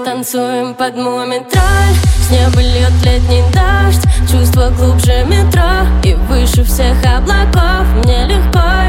танцуем под мумий-тролль. С неба льет летний дождь, чувство глубже метро и выше всех облаков. Мне легко